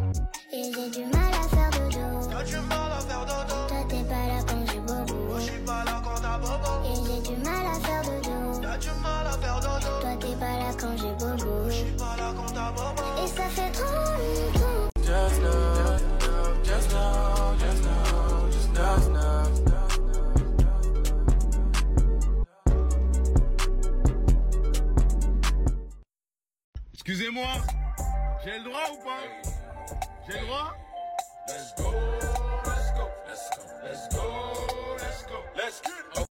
Et j'ai du mal à faire dodo. T'as du mal à faire dodo. Toi t'es pas là quand j'ai bobo. Moi j'suis pas là quand t'as bobo. Et j'ai du mal à faire dodo. T'as du mal à faire dodo. Toi t'es pas là quand j'ai bobo. Moi j'suis pas là quand t'as bobo. Et ça fait trop longtemps. Just now, just now, just now, just now. Excusez-moi, j'ai le droit ou pas? J'ai le droit? Let's go, let's go, let's go, let's go, let's go, let's go.